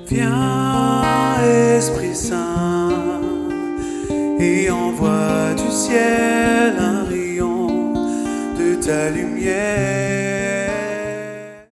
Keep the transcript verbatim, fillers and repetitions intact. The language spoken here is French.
Viens, Esprit Saint, et envoie du ciel un rayon de ta lumière.